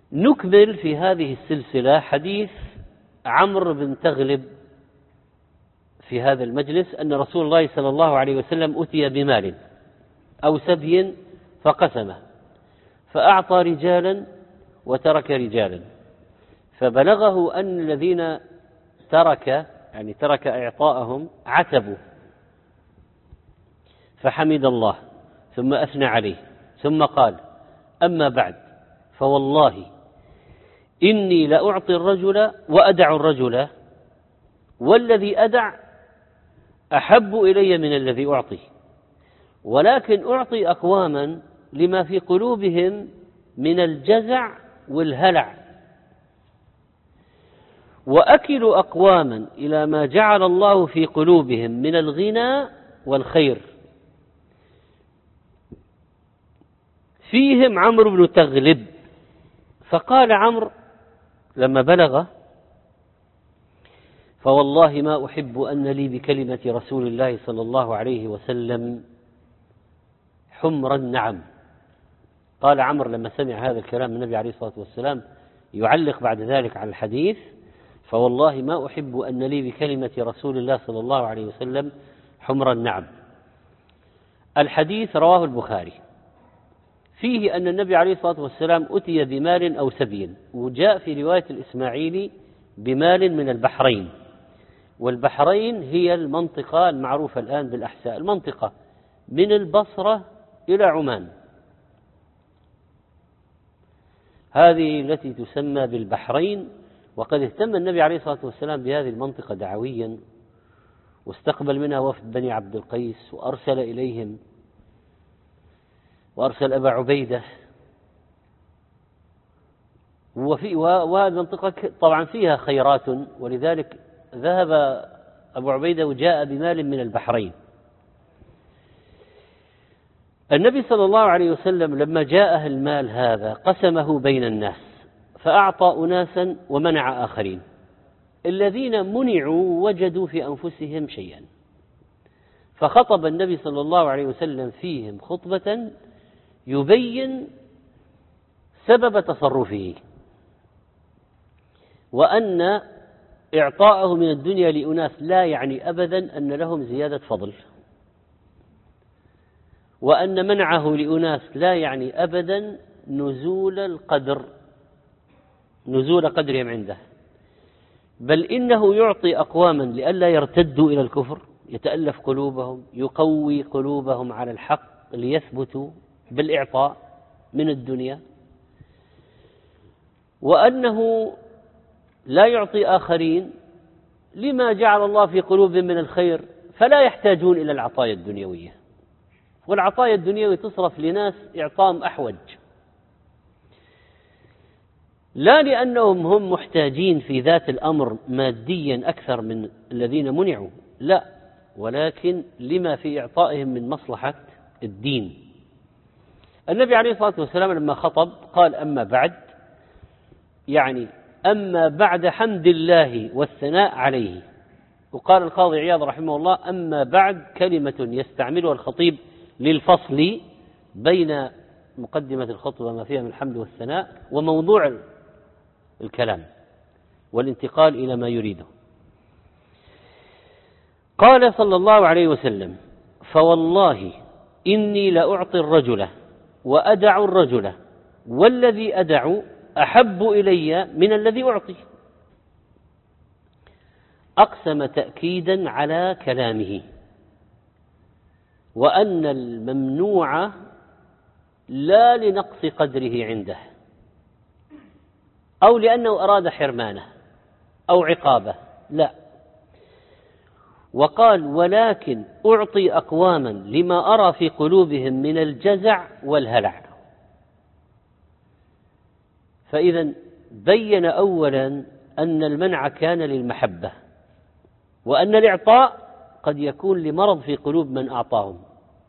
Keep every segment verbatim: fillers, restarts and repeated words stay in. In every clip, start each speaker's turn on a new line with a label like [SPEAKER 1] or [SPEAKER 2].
[SPEAKER 1] نكمل في هذه السلسلة حديث عمرو بن تغلب في هذا المجلس أن رسول الله صلى الله عليه وسلم أتي بمال أو سبي فقسمه، فأعطى رجالا وترك رجالا، فبلغه أن الذين ترك يعني ترك إعطاءهم عتبوا، فحمد الله ثم أثنى عليه ثم قال: أما بعد فوالله إني لأعطي الرجل وأدع الرجل، والذي أدع أحب إلي من الذي أعطي، ولكن أعطي أقواما لما في قلوبهم من الجزع والهلع، وأكل أقواما إلى ما جعل الله في قلوبهم من الغنى والخير. فيهم عمرو بن تغلب. فقال عمرو لما بلغ: فوالله ما أحب أن لي بكلمة رسول الله صلى الله عليه وسلم حمر النعم. قال عمرو لما سمع هذا الكلام من النبي عليه الصلاة والسلام يعلق بعد ذلك على الحديث: فوالله ما أحب أن لي بكلمة رسول الله صلى الله عليه وسلم حمر النعم. الحديث رواه البخاري، فيه أن النبي عليه الصلاة والسلام أتي بمال أو سبي، وجاء في رواية الإسماعيلي بمال من البحرين، والبحرين هي المنطقة المعروفة الآن بالأحساء، المنطقة من البصرة إلى عمان، هذه التي تسمى بالبحرين. وقد اهتم النبي عليه الصلاة والسلام بهذه المنطقة دعويا، واستقبل منها وفد بني عبد القيس وأرسل إليهم، وأرسل أبا عبيدة، وفي وهذه المنطقة طبعا فيها خيرات، ولذلك ذهب أبو عبيدة وجاء بمال من البحرين. النبي صلى الله عليه وسلم لما جاءه المال هذا قسمه بين الناس، فأعطى أناسا ومنع آخرين. الذين منعوا وجدوا في أنفسهم شيئا، فخطب النبي صلى الله عليه وسلم فيهم خطبة يبين سبب تصرفه، وأن إعطاءه من الدنيا لأناس لا يعني أبدا أن لهم زيادة فضل، وأن منعه لأناس لا يعني أبدا نزول القدر نزول قدرهم عنده، بل إنه يعطي أقواما لئلا يرتدوا إلى الكفر، يتألف قلوبهم، يقوي قلوبهم على الحق ليثبتوا بالإعطاء من الدنيا، وأنه لا يعطي آخرين لما جعل الله في قلوبهم من الخير، فلا يحتاجون إلى العطايا الدنيوية، والعطايا الدنيوية تصرف لناس إعطاهم أحوج، لا لأنهم هم محتاجين في ذات الأمر ماديا أكثر من الذين منعوا، لا، ولكن لما في إعطائهم من مصلحة الدين. النبي عليه الصلاة والسلام لما خطب قال: أما بعد، يعني أما بعد حمد الله والثناء عليه. وقال القاضي عياض رحمه الله: أما بعد كلمة يستعملها الخطيب للفصل بين مقدمة الخطبة ما فيها من الحمد والثناء وموضوع الكلام والانتقال إلى ما يريده. قال صلى الله عليه وسلم: فوالله إني لأعطي الرجل وأدع الرجل، والذي أدع أحب إلي من الذي أعطي. أقسم تأكيدا على كلامه، وأن الممنوع لا لنقص قدره عنده أو لأنه أراد حرمانه أو عقابه، لا، وقال: ولكن أعطي أقواما لما أرى في قلوبهم من الجزع والهلع. فإذا بين أولا أن المنع كان للمحبة، وأن الإعطاء قد يكون لمرض في قلوب من أعطاهم،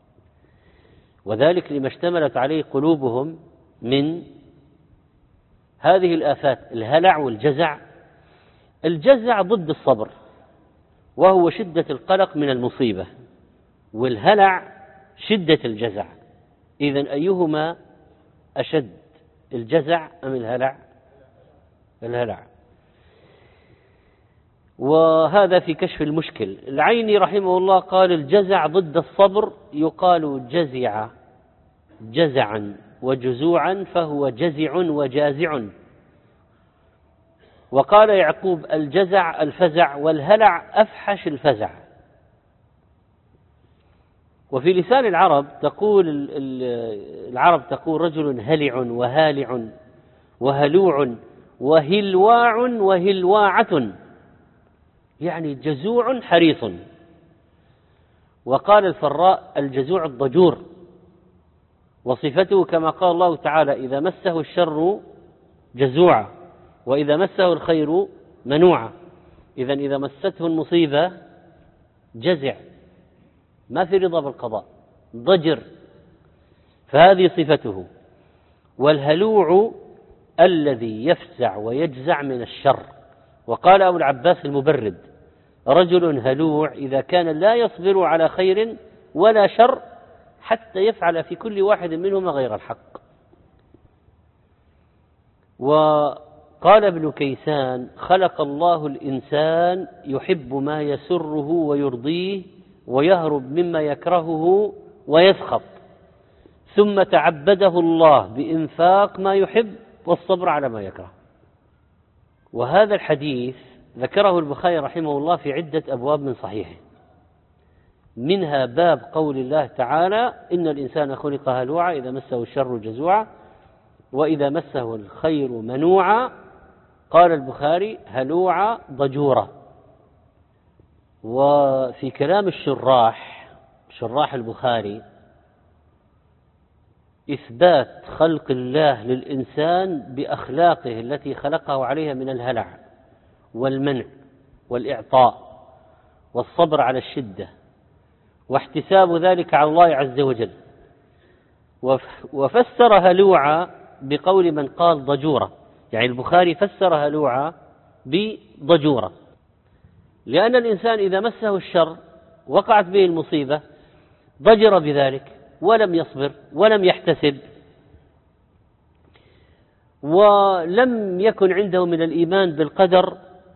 [SPEAKER 1] وذلك لما اشتملت عليه قلوبهم من هذه الآفات: الهلع والجزع. الجزع ضد الصبر، وهو شدة القلق من المصيبة، والهلع شدة الجزع. إذن أيهما أشد، الجزع أم الهلع؟ الهلع. وهذا في كشف المشكل. العيني رحمه الله قال الجزع ضد الصبر، يقال جزع جزعا وجزوعا فهو جزع وجازع. وقال يعقوب الجزع الفزع، والهلع أفحش الفزع. وفي لسان العرب تقول العرب تقول رجل هلع وهالع وهلوع وهلواع وهلواعة، يعني جزوع حريص. وقال الفراء الجزوع الضجور، وصفته كما قال الله تعالى إذا مسه الشر جزوعا وإذا مسه الخير منوعا. إذن إذا مسته المصيبة جزع، ما في رضا بالقضاء، ضجر، فهذه صفته. والهلوع الذي يفزع ويجزع من الشر. وقال أبو العباس المبرد رجل هلوع إذا كان لا يصبر على خير ولا شر حتى يفعل في كل واحد منهما غير الحق. وقال ابن كيسان خلق الله الإنسان يحب ما يسره ويرضيه ويهرب مما يكرهه ويسخط، ثم تعبده الله بإنفاق ما يحب والصبر على ما يكره. وهذا الحديث ذكره البخاري رحمه الله في عدة أبواب من صحيحه، منها باب قول الله تعالى إن الإنسان خلق هلوعا إذا مسه الشر جزوعا وإذا مسه الخير منوعا. قال البخاري هلوعا ضجورا. وفي كلام الشراح شراح البخاري إثبات خلق الله للإنسان بأخلاقه التي خلقه عليها من الهلع والمنع والإعطاء والصبر على الشدة واحتساب ذلك على الله عز وجل. وفسر هلوعا بقول من قال ضجورة، يعني البخاري فسر هلوعا بضجورة، لأن الإنسان إذا مسه الشر وقعت به المصيبة ضجر بذلك ولم يصبر ولم يحتسب، ولم يكن عنده من الإيمان بالقدر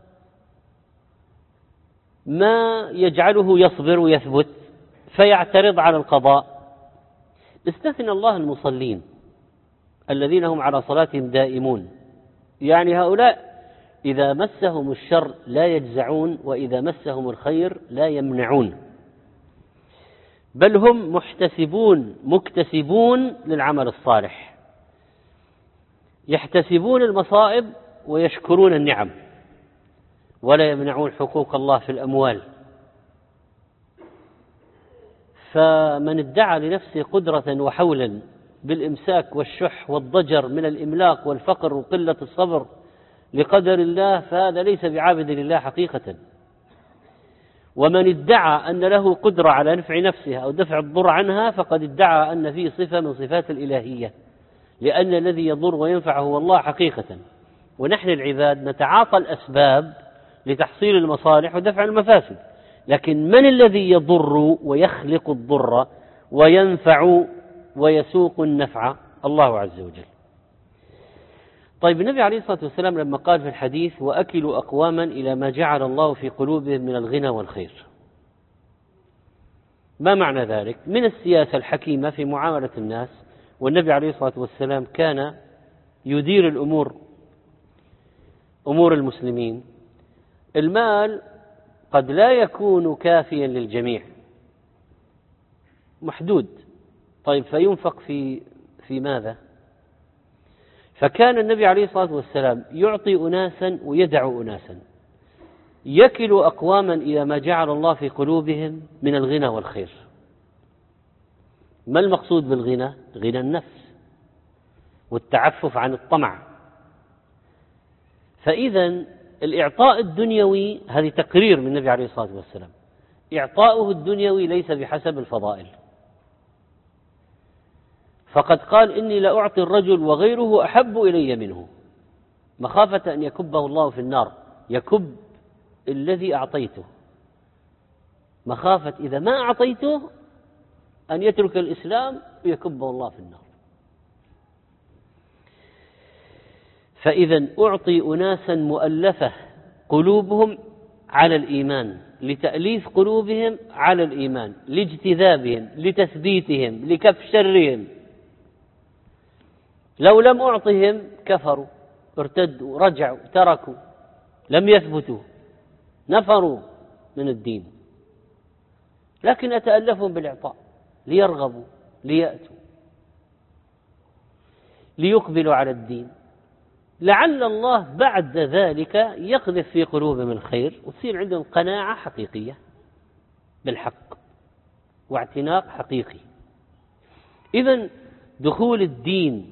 [SPEAKER 1] ما يجعله يصبر ويثبت فيعترض على القضاء. استثنى الله المصلين الذين هم على صلاتهم دائمون، يعني هؤلاء إذا مسهم الشر لا يجزعون وإذا مسهم الخير لا يمنعون، بل هم محتسبون مكتسبون للعمل الصالح، يحتسبون المصائب ويشكرون النعم ولا يمنعون حقوق الله في الأموال. فمن ادعى لنفسه قدرة وحولا بالإمساك والشح والضجر من الإملاق والفقر وقلة الصبر لقدر الله فهذا ليس بعابد لله حقيقة. ومن ادعى أن له قدرة على نفع نفسها أو دفع الضر عنها فقد ادعى أن فيه صفة من صفات الإلهية، لأن الذي يضر وينفع هو الله حقيقة، ونحن العباد نتعاطى الأسباب لتحصيل المصالح ودفع المفاسد، لكن من الذي يضر ويخلق الضر وينفع ويسوق النفع؟ الله عز وجل. طيب النبي عليه الصلاة والسلام لما قال في الحديث وأكلوا أقواما إلى ما جعل الله في قلوبهم من الغنى والخير، ما معنى ذلك؟ من السياسة الحكيمة في معاملة الناس، والنبي عليه الصلاة والسلام كان يدير الأمور أمور المسلمين. المال قد لا يكون كافيا للجميع، محدود، طيب فينفق في في ماذا؟ فكان النبي عليه الصلاة والسلام يعطي أناسا ويدع أناسا، يكل أقواما إلى ما جعل الله في قلوبهم من الغنى والخير. ما المقصود بالغنى؟ غنى النفس والتعفف عن الطمع. فإذا الإعطاء الدنيوي هذه تقرير من النبي عليه الصلاة والسلام، إعطاؤه الدنيوي ليس بحسب الفضائل، فقد قال إني لأعطي الرجل وغيره أحب إلي منه، مخافة أن يكبه الله في النار، يكب الذي أعطيته، مخافة إذا ما أعطيته أن يترك الإسلام ويكبه الله في النار. فإذا أعطي أناسا مؤلفة قلوبهم على الإيمان، لتأليف قلوبهم على الإيمان، لاجتذابهم، لتثبيتهم، لكف شرهم. لو لم أعطهم كفروا، ارتدوا، رجعوا، تركوا، لم يثبتوا، نفروا من الدين. لكن أتألفهم بالإعطاء ليرغبوا، ليأتوا، ليقبلوا على الدين، لعل الله بعد ذلك يقذف في قلوبهم الخير وتصير عندهم قناعة حقيقية بالحق واعتناق حقيقي. إذن دخول الدين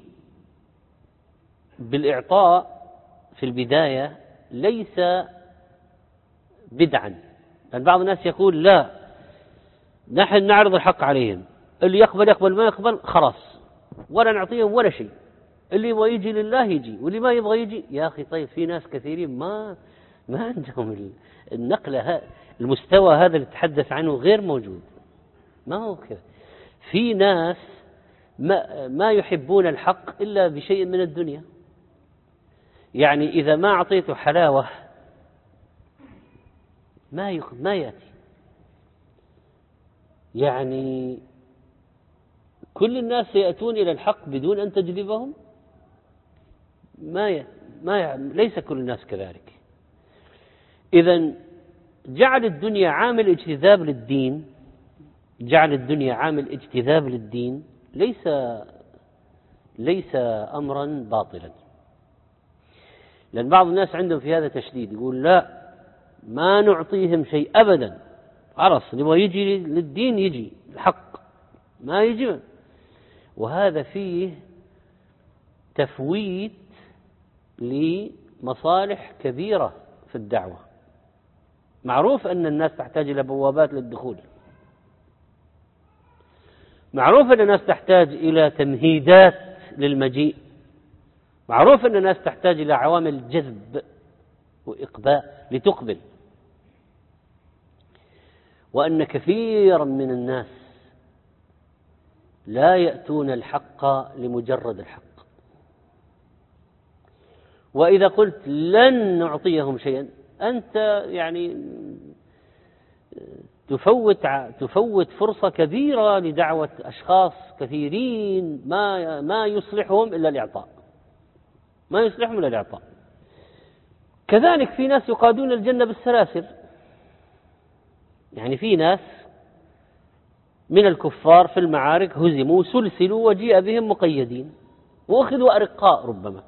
[SPEAKER 1] بالإعطاء في البداية ليس بدعا، لأن بعض الناس يقول لا، نحن نعرض الحق عليهم، اللي يقبل يقبل، ما يقبل خلاص ولا نعطيهم ولا شيء، اللي يبغى يجي لله يجي واللي ما يبغى يجي. يا أخي طيب، في ناس كثيرين ما ما عندهم النقلة، المستوى هذا اللي تحدث عنه غير موجود، ما هو كذا. في ناس ما, ما يحبون الحق إلا بشيء من الدنيا، يعني إذا ما أعطيته حلاوة ما يخ... ما يأتي. يعني كل الناس يأتون إلى الحق بدون أن تجذبهم؟ ما ي... ما ي... ليس كل الناس كذلك. إذن جعل الدنيا عامل اجتذاب للدين، جعل الدنيا عامل اجتذاب للدين ليس ليس أمرا باطلا، لأن بعض الناس عندهم في هذا تشديد، يقول لا، ما نعطيهم شيء أبدا، خلاص نبغى يجي للدين يجي الحق، ما يجي. وهذا فيه تفويت لمصالح كبيرة في الدعوة. معروف أن الناس تحتاج إلى بوابات للدخول، معروف أن الناس تحتاج إلى تمهيدات للمجيء، معروف أن الناس تحتاج إلى عوامل جذب وإقباء لتقبل، وأن كثيرا من الناس لا يأتون الحق لمجرد الحق. وإذا قلت لن نعطيهم شيئا، أنت يعني تفوت تفوت فرصة كبيرة لدعوة أشخاص كثيرين ما ما يصلحهم إلا الإعطاء، ما يصلحهم إلا الإعطاء. كذلك في ناس يقادون الجنة بالسلاسل، يعني في ناس من الكفار في المعارك هزموا سلسلوا وجيء بهم مقيدين وأخذوا أرقاء ربما،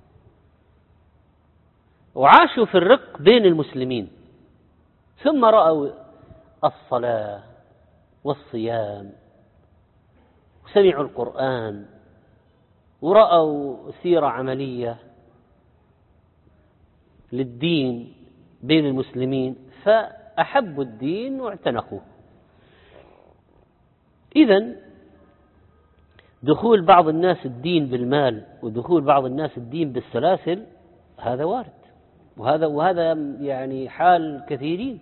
[SPEAKER 1] وعاشوا في الرق بين المسلمين، ثم رأوا الصلاة والصيام وسمعوا القرآن ورأوا سيرة عملية للدين بين المسلمين، فأحبوا الدين واعتنقوه. إذن دخول بعض الناس الدين بالمال ودخول بعض الناس الدين بالسلاسل هذا وارد، وهذا وهذا يعني حال كثيرين.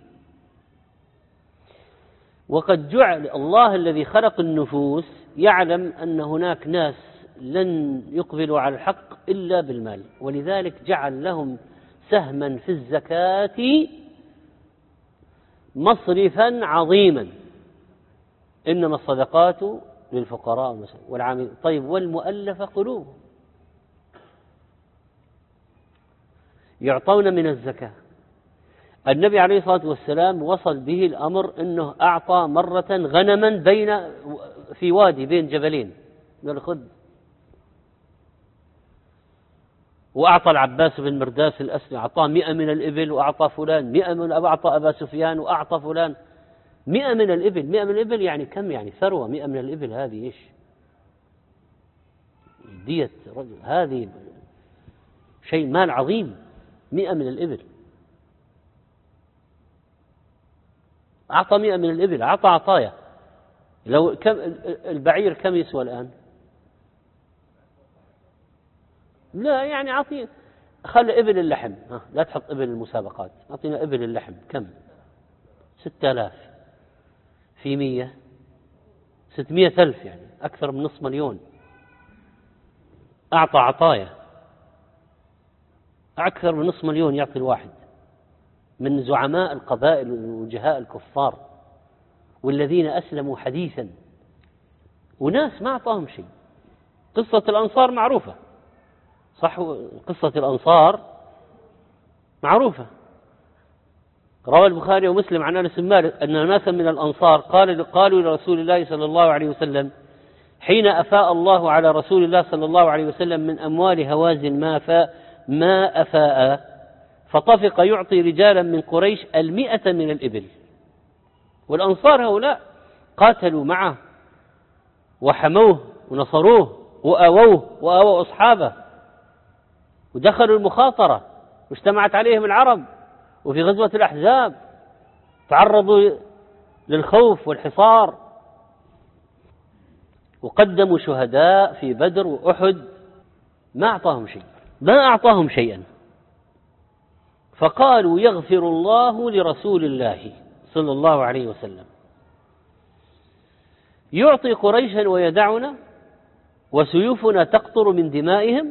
[SPEAKER 1] وقد جعل الله الذي خلق النفوس يعلم أن هناك ناس لن يقبلوا على الحق إلا بالمال، ولذلك جعل لهم سهما في الزكاة مصرفا عظيما، إنما الصدقات للفقراء والعاملين. طيب والمؤلفة قلوبهم يعطون من الزكاة. النبي عليه الصلاة والسلام وصل به الأمر أنه أعطى مرة غنما بين في وادي بين جبلين، قال خذ، وأعطى العباس بن مرداس الأسلمي أعطاه مئة من الإبل، وأعطى فلان مئة من أعطى أبا سفيان، وأعطى فلان مئة من الإبل. مئة من الإبل يعني كم؟ يعني ثروة. مئة من الإبل هذه إيش؟ دية رجل، هذه شيء مال عظيم. مئة من الإبل، أعطى مئة من الإبل، أعطى عطايا. لو كم البعير كم يسوى الآن؟ لا يعني أعطي، خلي إبل اللحم، ها لا تحط إبل المسابقات، أعطينا إبل اللحم كم؟ ستة آلاف في مية، ستمائة ألف، يعني أكثر من نصف مليون. أعطى عطايا. أكثر من نصف مليون يعطي الواحد من زعماء القبائل ووجهاء الكفار والذين أسلموا حديثا، وناس ما أعطاهم شيء. قصة الأنصار معروفة، صح؟ قصة الأنصار معروفة، روى البخاري ومسلم عن أنس بن مالك أن ناسا من الأنصار قال قالوا لرسول الله صلى الله عليه وسلم حين أفاء الله على رسول الله صلى الله عليه وسلم من أموال هوازن ما أفاء ما أفاء فطفق يعطي رجالا من قريش المئة من الإبل، والأنصار هؤلاء قاتلوا معه وحموه ونصروه وآووه وآووا أصحابه ودخلوا المخاطرة واجتمعت عليهم العرب، وفي غزوة الأحزاب تعرضوا للخوف والحصار وقدموا شهداء في بدر وأحد. ما أعطاهم شيء، ما أعطاهم شيئا. فقالوا يغفر الله لرسول الله صلى الله عليه وسلم، يعطي قريشا ويدعنا وسيوفنا تقطر من دمائهم.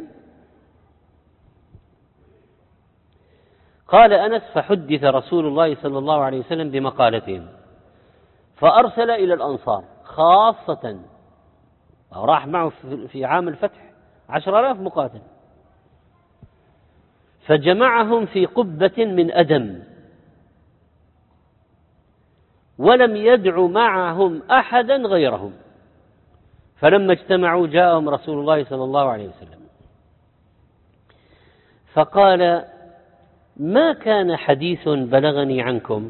[SPEAKER 1] قال أنس فحدث رسول الله صلى الله عليه وسلم بمقالتهم فأرسل إلى الأنصار خاصة، راح معه في عام الفتح عشر آلاف مقاتل، فجمعهم في قبة من أدم ولم يدع معهم أحدا غيرهم. فلما اجتمعوا جاءهم رسول الله صلى الله عليه وسلم فقال ما كان حديث بلغني عنكم؟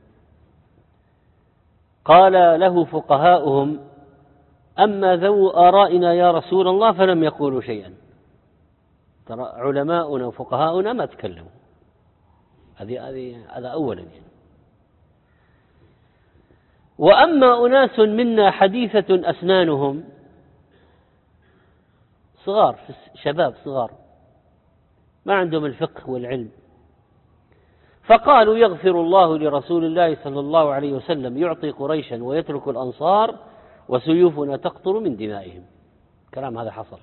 [SPEAKER 1] قال له فقهاؤهم أما ذو آرائنا يا رسول الله فلم يقولوا شيئا. ترى علماؤنا وفقهاؤنا ما تكلموا، هذه هذه هذا أولا يعني. وأما أناس منا حديثة أسنانهم، صغار شباب صغار ما عندهم الفقه والعلم، فقالوا يغفر الله لرسول الله صلى الله عليه وسلم يعطي قريشا ويترك الأنصار وسيوفنا تقطر من دمائهم. كلام هذا حصل.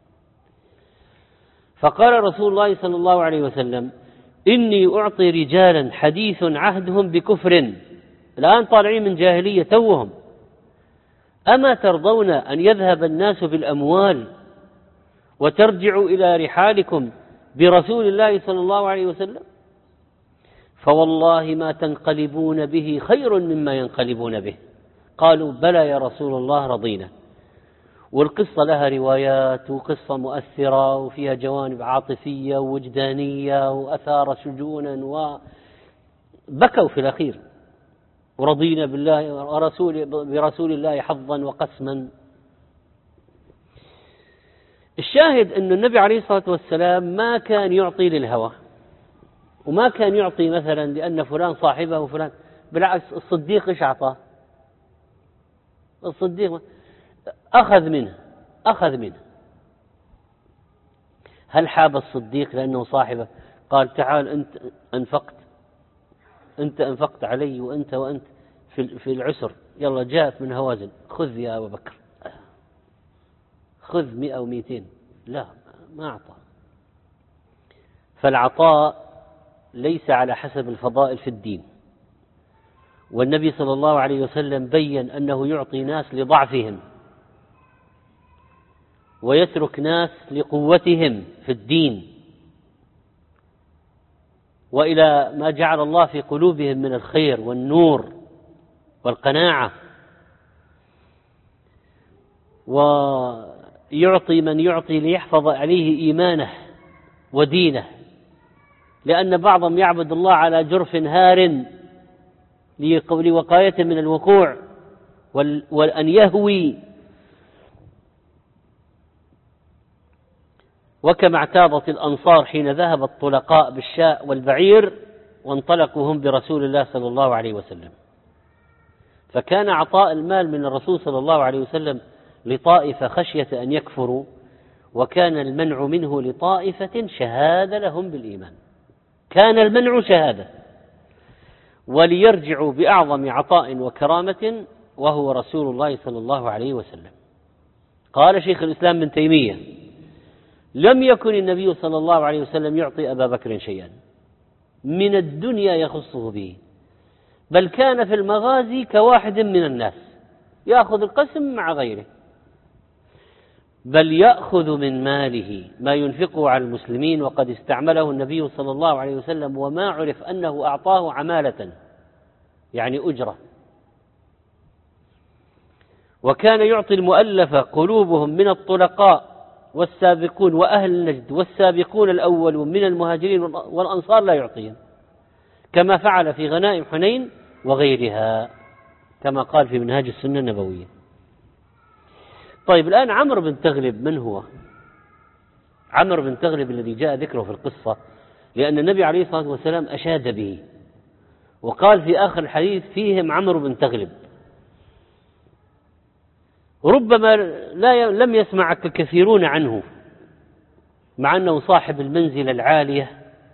[SPEAKER 1] فقال رسول الله صلى الله عليه وسلم إني أعطي رجالا حديث عهدهم بكفر، الآن طالعين من جاهلية توهم، أما ترضون أن يذهب الناس بالأموال وترجعوا إلى رحالكم برسول الله صلى الله عليه وسلم؟ فوالله ما تنقلبون به خير مما ينقلبون به. قالوا بلى يا رسول الله رضينا. والقصة لها روايات وقصة مؤثرة وفيها جوانب عاطفية ووجدانية وأثار شجونا وبكوا في الأخير ورضينا بالله ورسول برسول الله حظا وقسما. الشاهد أن النبي عليه الصلاة والسلام ما كان يعطي للهوى، وما كان يعطي مثلا لأن فلان صاحبه وفلان، بالعكس الصديق إيش أعطاه؟ الصديق أخذ منه أخذ منه هل حاب الصديق لأنه صاحبه؟ قال تعال أنت أنفقت أنت أنفقت علي وأنت وأنت في في العسر، يلا جاءت من هوازن خذ يا أبا بكر خذ مئة ومئتين. لا، ما أعطى. فالعطاء ليس على حسب الفضائل في الدين، والنبي صلى الله عليه وسلم بين أنه يعطي ناس لضعفهم ويترك ناس لقوتهم في الدين وإلى ما جعل الله في قلوبهم من الخير والنور والقناعة. ويعطي من يعطي ليحفظ عليه إيمانه ودينه، لأن بعضهم يعبد الله على جرف هار لوقايته من الوقوع وأن يهوي، وكما اعتاضت الأنصار حين ذهب الطلقاء بالشاء والبعير وانطلقوا هم برسول الله صلى الله عليه وسلم. فكان عطاء المال من الرسول صلى الله عليه وسلم لطائفة خشية أن يكفروا، وكان المنع منه لطائفة شهادة لهم بالإيمان، كان المنع شهادة، وليرجعوا بأعظم عطاء وكرامة وهو رسول الله صلى الله عليه وسلم. قال شيخ الإسلام ابن تيمية لم يكن النبي صلى الله عليه وسلم يعطي أبا بكر شيئا من الدنيا يخصه به، بل كان في المغازي كواحد من الناس يأخذ القسم مع غيره، بل يأخذ من ماله ما ينفقه على المسلمين، وقد استعمله النبي صلى الله عليه وسلم وما عرف أنه أعطاه عمالة يعني أجرة. وكان يعطي المؤلفة قلوبهم من الطلقاء والسابقون وأهل النجد والسابقون الأولون من المهاجرين والأنصار لا يعطيهم، كما فعل في غنائم حنين وغيرها كما قال في منهاج السنة النبوية. طيب الآن عمرو بن تغلب من هو؟ عمرو بن تغلب الذي جاء ذكره في القصة، لأن النبي عليه الصلاة والسلام أشاد به وقال في آخر الحديث فيهم عمرو بن تغلب. ربما لا لم يسمع كثيرون عنه مع أنه صاحب المنزلة العالية،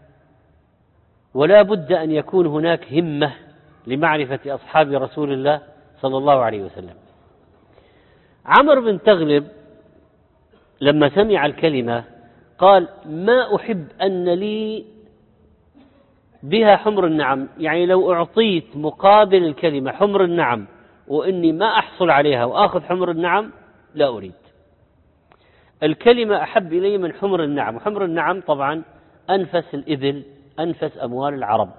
[SPEAKER 1] ولا بد أن يكون هناك همة لمعرفة أصحاب رسول الله صلى الله عليه وسلم. عمرو بن تغلب لما سمع الكلمة قال: ما أحب أن لي بها حمر النعم، يعني لو أعطيت مقابل الكلمة حمر النعم وإني ما أحصل عليها وآخذ حمر النعم لا أريد. الكلمة أحب إلي من حمر النعم، وحمر النعم طبعا أنفس الإبل، أنفس أموال العرب.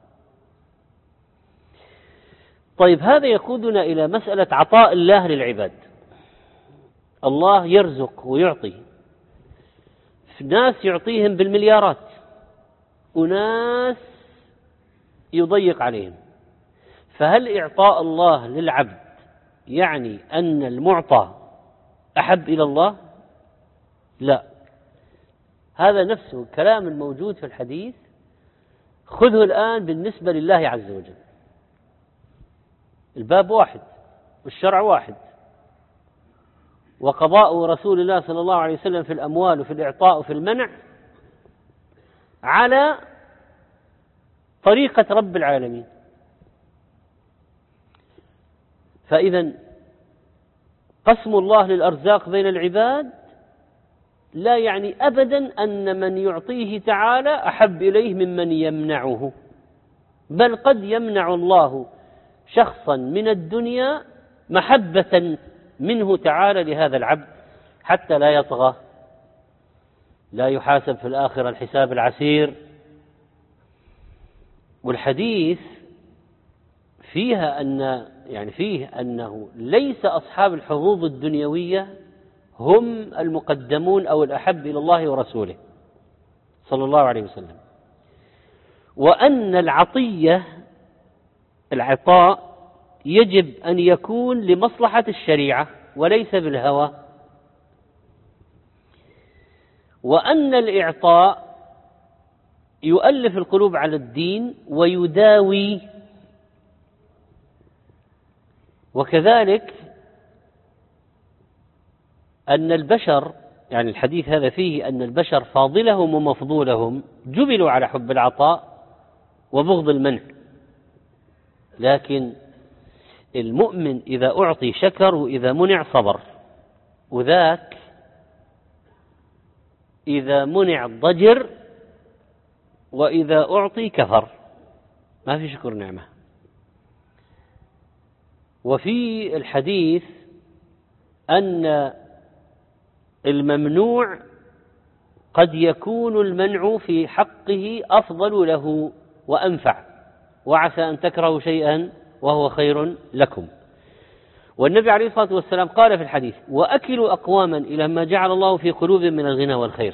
[SPEAKER 1] طيب هذا يقودنا إلى مسألة عطاء الله للعباد. الله يرزق ويعطي، ناس يعطيهم بالمليارات وناس يضيق عليهم، فهل إعطاء الله للعبد يعني أن المعطى أحب إلى الله؟ لا، هذا نفسه الكلام الموجود في الحديث خذه الآن بالنسبة لله عز وجل. الباب واحد والشرع واحد، وقضاء رسول الله صلى الله عليه وسلم في الأموال وفي الإعطاء وفي المنع على طريقة رب العالمين. فإذا قسم الله للأرزاق بين العباد لا يعني أبدا أن من يعطيه تعالى أحب إليه ممن يمنعه، بل قد يمنع الله شخصا من الدنيا محبة منه تعالى لهذا العبد حتى لا يطغى، لا يحاسب في الآخرة الحساب العسير. والحديث فيها أن يعني فيه أنه ليس أصحاب الحظوظ الدنيوية هم المقدمون أو الأحب إلى الله ورسوله صلى الله عليه وسلم، وأن العطية العطاء يجب أن يكون لمصلحة الشريعة وليس بالهوى، وأن الإعطاء يؤلف القلوب على الدين ويداوي. وكذلك أن البشر، يعني الحديث هذا فيه أن البشر فاضلهم ومفضولهم جبلوا على حب العطاء وبغض المنع، لكن المؤمن إذا أعطي شكر وإذا منع صبر، وذاك إذا منع ضجر وإذا أعطي كفر، ما في شكر نعمة. وفي الحديث أن الممنوع قد يكون المنع في حقه أفضل له وأنفع، وعسى أن تكرهوا شيئا وهو خير لكم. والنبي عليه الصلاة والسلام قال في الحديث: وأكلوا أقواما إلى ما جعل الله في قلوبهم من الغنى والخير.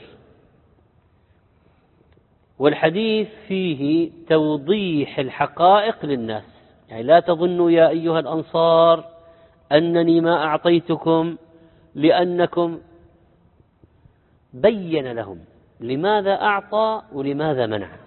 [SPEAKER 1] والحديث فيه توضيح الحقائق للناس، يعني لا تظنوا يا أيها الأنصار أنني ما أعطيتكم لأنكم، بين لهم لماذا أعطى ولماذا منع.